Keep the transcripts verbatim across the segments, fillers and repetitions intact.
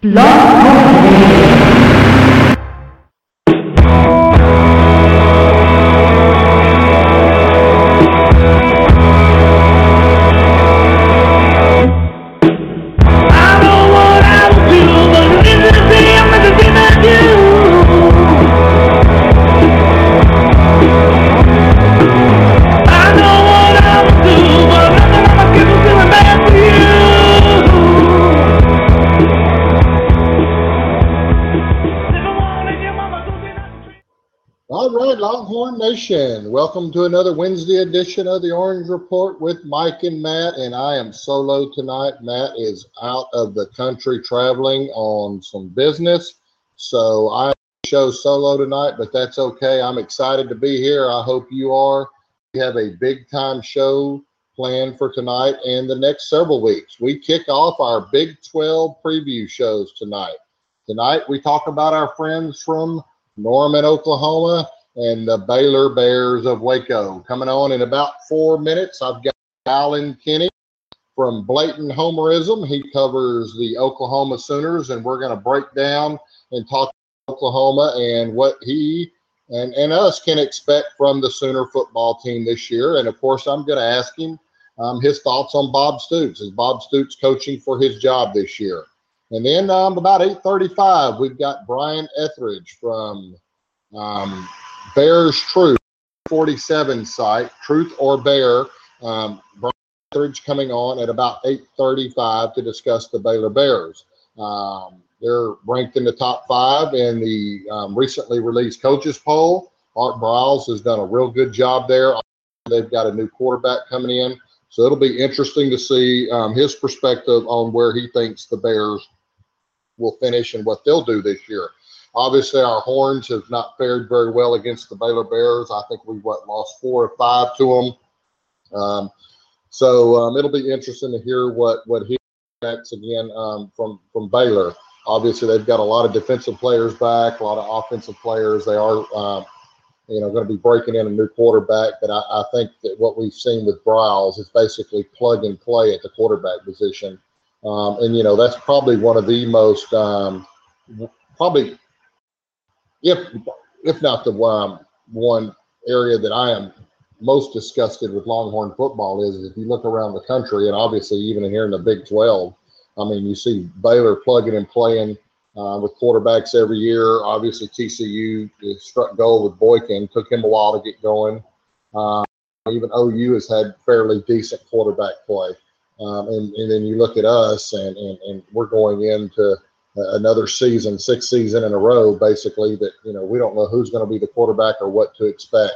Longhorn Nation, welcome to another Wednesday edition of the Orange Report with Mike and Matt, and I am solo tonight. Matt is out of the country traveling on some business, so I show solo tonight, but that's okay. I'm excited to be here. I hope you are. We have a big time show planned for tonight and the next several weeks. We kick off our Big twelve preview shows tonight. Tonight we talk about our friends from Norman, Oklahoma, and the Baylor Bears of Waco. Coming on in about four minutes, I've got Alan Kinney from Blatant Homerism. He covers the Oklahoma Sooners, and we're going to break down and talk about Oklahoma and what he and, and us can expect from the Sooner football team this year. And, of course, I'm going to ask him um, his thoughts on Bob Stoops. Is Bob Stoops coaching for his job this year? And then um, about eight thirty-five, we've got Brian Etheridge from um, – Bears Truth forty-seven site, Truth or Bear. Um, Brian Etheridge coming on at about eight thirty-five to discuss the Baylor Bears. Um, they're ranked in the top five in the um, recently released coaches poll. Art Briles has done a real good job there. They've got a new quarterback coming in, so it'll be interesting to see um, his perspective on where he thinks the Bears will finish and what they'll do this year. Obviously, our Horns have not fared very well against the Baylor Bears. I think we what lost four or five to them. Um, so um, it'll be interesting to hear what what he expects again um, from from Baylor. Obviously, they've got a lot of defensive players back, a lot of offensive players. They are, um, you know, going to be breaking in a new quarterback. But I, I think that what we've seen with Briles is basically plug and play at the quarterback position, um, and you know that's probably one of the most um, probably. If if not the um, one area that I am most disgusted with Longhorn football is if you look around the country, and obviously even here in the Big twelve, I mean, you see Baylor plugging and playing uh, with quarterbacks every year. Obviously, T C U struck gold with Boykin. Took him a while to get going. Uh, even O U has had fairly decent quarterback play. Um, and, and then you look at us, and, and, and we're going into another season, sixth season in a row, basically, that, you know, we don't know who's going to be the quarterback or what to expect.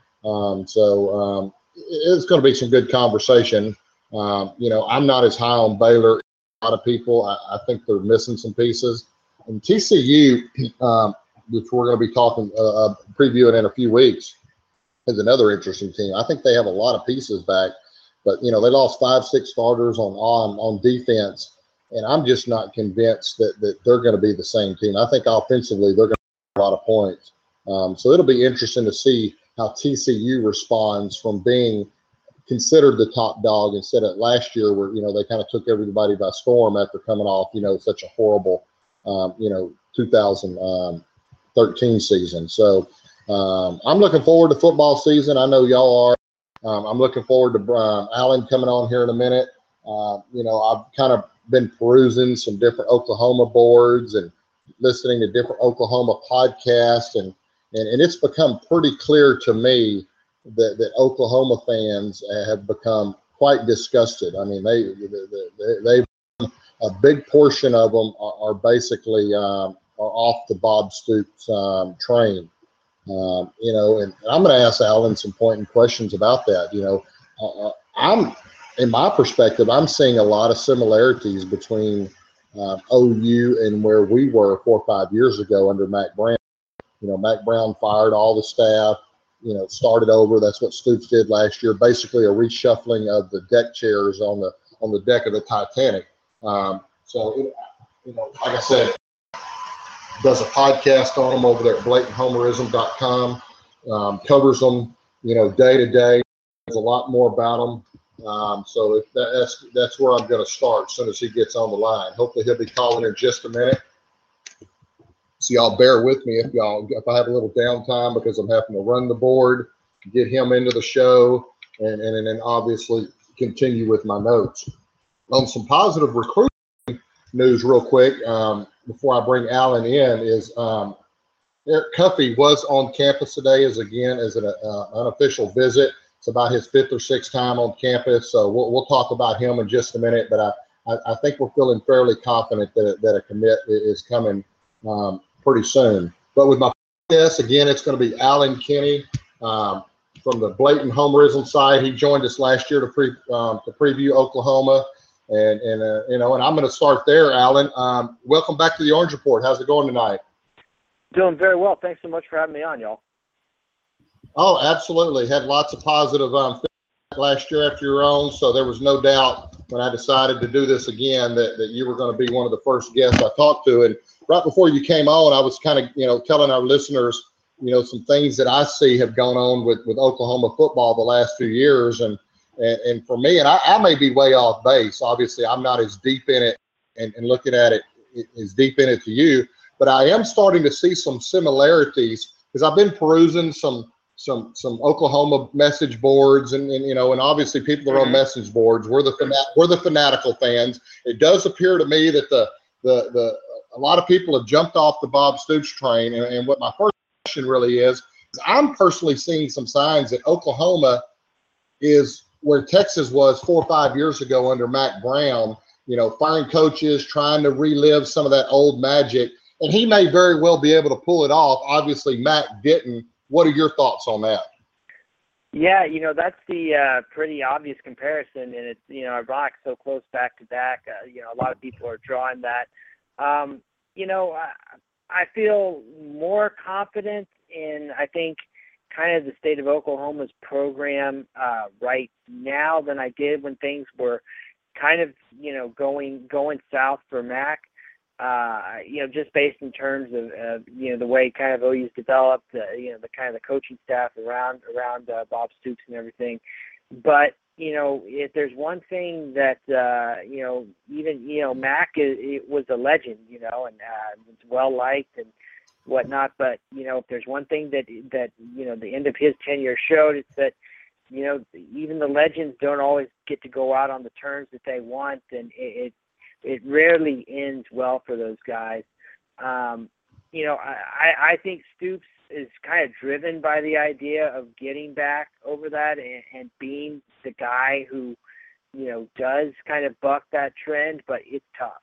Um, so um, it's going to be some good conversation. Um, you know, I'm not as high on Baylor. A lot of people, I, I think they're missing some pieces. And T C U, um, which we're going to be talking, uh, uh, previewing in a few weeks, is another interesting team. I think they have a lot of pieces back, but, you know, they lost five, six starters on on, on defense. And I'm just not convinced that, that they're going to be the same team. I think offensively they're going to have a lot of points. Um, so it'll be interesting to see how T C U responds from being considered the top dog instead of last year where, you know, they kind of took everybody by storm after coming off, you know, such a horrible, um, you know, two thousand thirteen season. So um, I'm looking forward to football season. I know y'all are. Um, I'm looking forward to um, Alan coming on here in a minute. Uh, you know, I've kind of been perusing some different Oklahoma boards and listening to different Oklahoma podcasts, and and, and it's become pretty clear to me that, that Oklahoma fans have become quite disgusted. I mean, they, they, they a big portion of them are, are basically um, are off the Bob Stoops um, train. Um, you know, and I'm going to ask Alan some pointing questions about that. You know, uh, I'm. In my perspective, I'm seeing a lot of similarities between uh, O U and where we were four or five years ago under Mack Brown. You know, Mack Brown fired all the staff, you know, started over. That's what Stoops did last year, basically a reshuffling of the deck chairs on the on the deck of the Titanic. Um, so, it, you know, like I said, does a podcast on them over there at blatant homerism dot com, um, covers them, you know, day to day. There's a lot more about them. Um, so if that, that's that's where I'm going to start as soon as he gets on the line. Hopefully he'll be calling in just a minute. So y'all bear with me if y'all if I have a little downtime because I'm having to run the board, get him into the show, and and, and then obviously continue with my notes. On some positive recruiting news real quick um, before I bring Alan in is um, Eric Cuffey was on campus today as again as an uh, unofficial visit. It's about his fifth or sixth time on campus, so we'll, we'll talk about him in just a minute. But I, I, I think we're feeling fairly confident that, that a commit is coming um, pretty soon. But with my guest, again, it's going to be Alan Kinney um, from the Blatant Homerism side. He joined us last year to, pre, um, to preview Oklahoma. And, and uh, you know, and I'm going to start there, Alan. Um, welcome back to the Orange Report. How's it going tonight? Doing very well. Thanks so much for having me on, y'all. Oh, absolutely. Had lots of positive um, feedback last year after your own, so there was no doubt when I decided to do this again that, that you were going to be one of the first guests I talked to. And right before you came on, I was kind of, you know, telling our listeners, you know, some things that I see have gone on with, with Oklahoma football the last few years. And and, and for me, and I, I may be way off base. Obviously, I'm not as deep in it and, and looking at it as deep in it to you, but I am starting to see some similarities because I've been perusing some some some Oklahoma message boards and, and you know, and obviously people are on message boards. We're the fanat- we're the fanatical fans. It does appear to me that the the the a lot of people have jumped off the Bob Stoops train. And, and what my first question really is, is I'm personally seeing some signs that Oklahoma is where Texas was four or five years ago under Mack Brown, you know, firing coaches, trying to relive some of that old magic. And he may very well be able to pull it off. Obviously, Mack didn't. What are your thoughts on that? Yeah, you know, that's the uh, pretty obvious comparison, and it's, you know, ironic, so close back to back. Uh, you know, a lot of people are drawing that. Um, you know, I, I feel more confident in, I think, kind of the state of Oklahoma's program uh, right now than I did when things were kind of, you know, going going south for Mack. Uh, you know, just based in terms of, uh, you know, the way kind of O U's developed, uh, you know, the kind of the coaching staff around around uh, Bob Stoops and everything. But, you know, if there's one thing that, uh, you know, even, you know, Mack is, it was a legend, you know, and uh, it's well-liked and whatnot. But, you know, if there's one thing that, that, you know, the end of his tenure showed, it's that, you know, even the legends don't always get to go out on the terms that they want. And it, it It rarely ends well for those guys. Um, you know, I, I think Stoops is kind of driven by the idea of getting back over that and, and being the guy who, you know, does kind of buck that trend, but it's tough.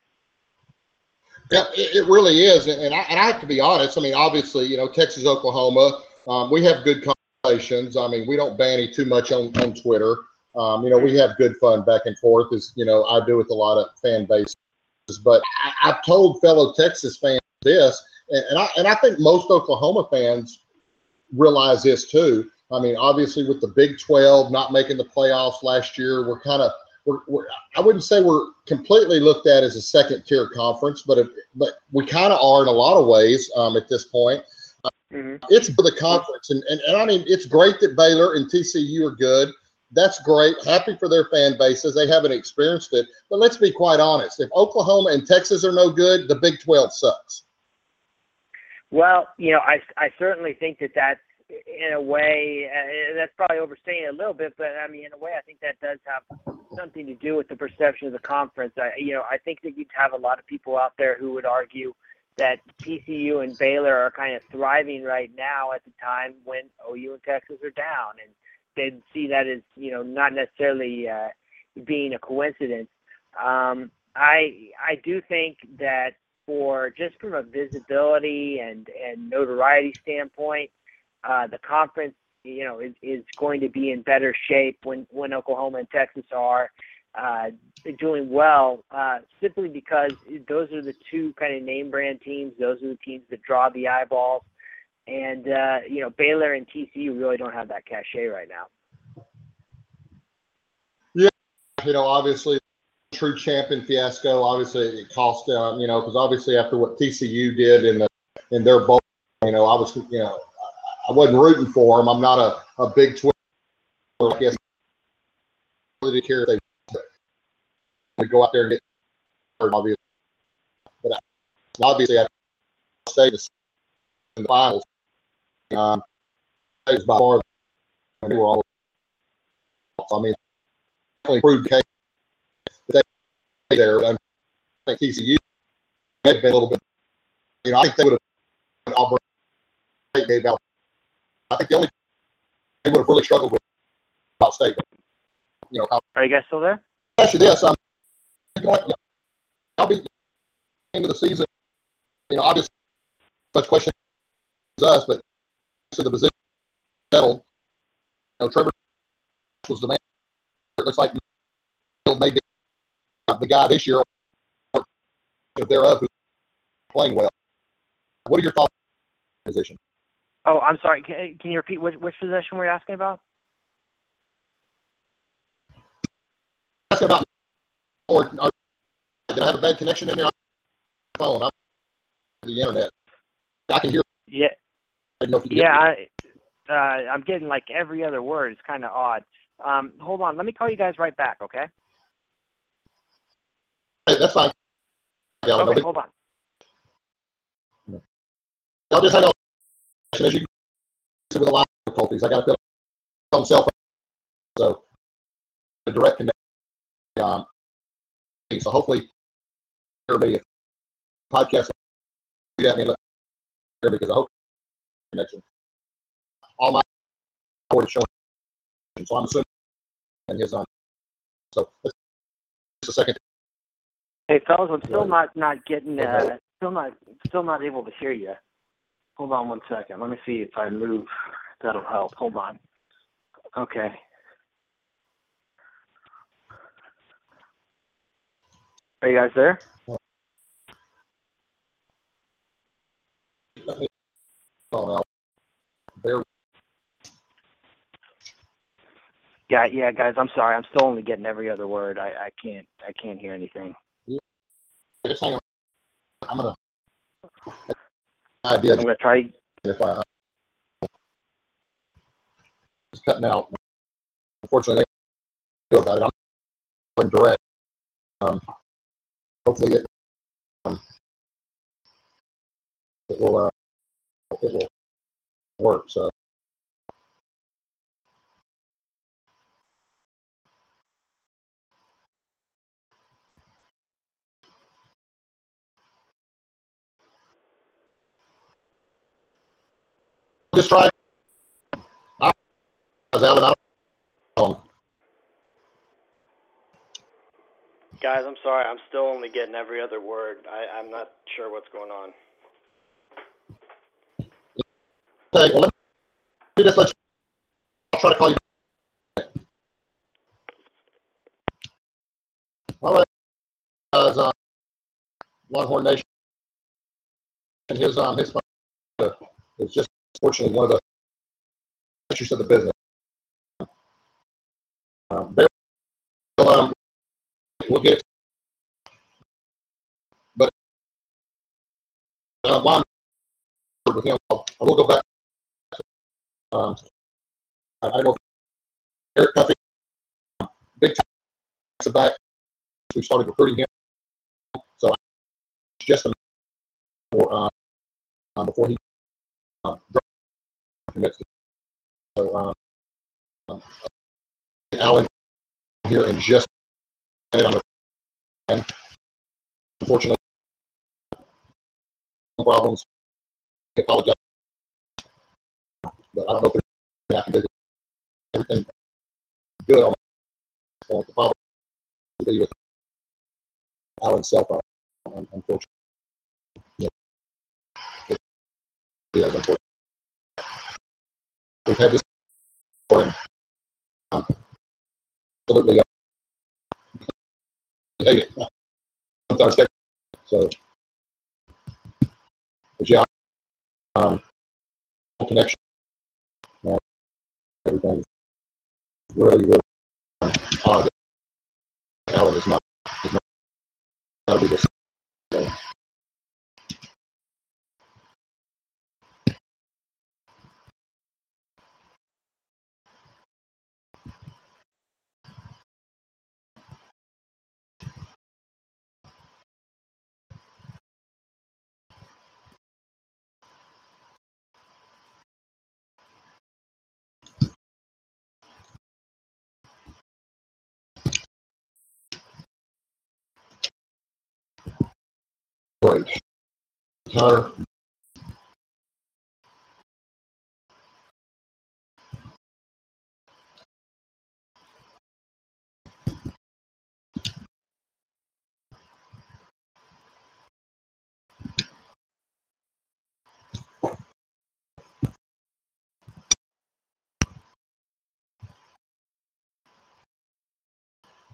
Yeah, it, it really is. And I, and I have to be honest. I mean, obviously, you know, Texas, Oklahoma, um, we have good conversations. I mean, we don't banty too much on, on Twitter. Um, you know, we have good fun back and forth, as you know, I do with a lot of fan bases. But I, I've told fellow Texas fans this, and, and I and I think most Oklahoma fans realize this too. I mean, obviously, with the Big twelve not making the playoffs last year, we're kind of we're, we're I wouldn't say we're completely looked at as a second tier conference, but it, but we kind of are in a lot of ways um, at this point. Uh, mm-hmm. It's for the conference, and, and and I mean, it's great that Baylor and T C U are good. That's great. Happy for their fan bases. They haven't experienced it. But let's be quite honest. If Oklahoma and Texas are no good, the Big twelve sucks. Well, you know, I, I certainly think that that's, in a way, uh, that's probably overstating it a little bit. But, I mean, in a way, I think that does have something to do with the perception of the conference. I, you know, I think that you'd have a lot of people out there who would argue that T C U and Baylor are kind of thriving right now at the time when O U and Texas are down. And they'd see that as, you know, not necessarily uh, being a coincidence. Um, I I do think that for just from a visibility and, and notoriety standpoint, uh, the conference, you know, is, is going to be in better shape when, when Oklahoma and Texas are uh, doing well, uh, simply because those are the two kind of name brand teams. Those are the teams that draw the eyeballs. And, uh, you know, Baylor and T C U really don't have that cachet right now. Yeah, you know, obviously, true champion fiasco, obviously it cost them, you know, because obviously after what T C U did in the in their bowl, you know, I was, you know, I wasn't rooting for them. I'm not a, a big Twitter, I guess, really didn't care if they would go out there and get hurt, obviously. But obviously, I stayed in the finals. Um, it was by far they were all. I mean, only proved the case that they there. I think T C U had been a little bit. You know, I think they would have Auburn State gave out. I think the only they would have really struggled with Ohio State. But, you know, how, Are you guys still there? actually, this um, I'll be into the season. You know, obviously, much question is us, but to the position settled. You know, Trevor was the man. It looks like maybe the guy this year, if thereof, who's playing well. What are your thoughts on the position? Oh, I'm sorry. Can, can you repeat which, which position were you asking about? Asking about, or, or did I have a bad connection in there? Phone, I'm the internet. I can hear. Yeah. I know if you Yeah, I, uh, I'm getting like every other word. It's kind of odd. Um, hold on. Let me call you guys right back, okay? Hey, that's fine. Yeah, okay, no, hold on. I'll just hang on. As you can see with a lot of difficulties, I got to put on cell phone. So, a direct connection. Um, so, hopefully, everybody, podcast, yeah, I mean, because I hope connection. All my board is showing. So, I'm assuming and his on. So, just a second. Hey, fellas, I'm still not not getting, uh, still not still not able to hear you. Hold on one second. Let me see if I move. That'll help. Hold on. Okay. Are you guys there? Oh, no. There. Yeah, yeah, guys. I'm sorry. I'm still only getting every other word. I, I can't I can't hear anything. Yeah. Just hang on. I'm gonna. Idea. I'm gonna try. If I it's cutting out. Unfortunately, they feel about it. I'm direct. Um, hopefully, it um, it will uh, it will work. So. Just try. I was out and out. Guys, I'm sorry. I'm still only getting every other word. I, I'm not sure what's going on. Okay, well, let me just let you. I'll try to call you. All right, guys. Uh, Longhorn Nation. And his um his phone uh, is just fortunately one of the issues of the business. Um, um, we'll get. But uh, while I'm with him, I will go back. Um, I, I know Eric Duffy, big time back. We started recruiting him, so just for uh, um, before he um, commits. So um, um, Alan here in just on the unfortunately problems. I apologize, but I don't know if there's anything everything good on the problem with Alan's cell phone. Unfortunately, yeah, it, it is unfortunate. We've had this for him. Um, absolutely, uh, hate it. Sometimes, so, but yeah, um, connection. Uh, everything really, really odd. Alan is not, is not going to be this. So, Great. Connor?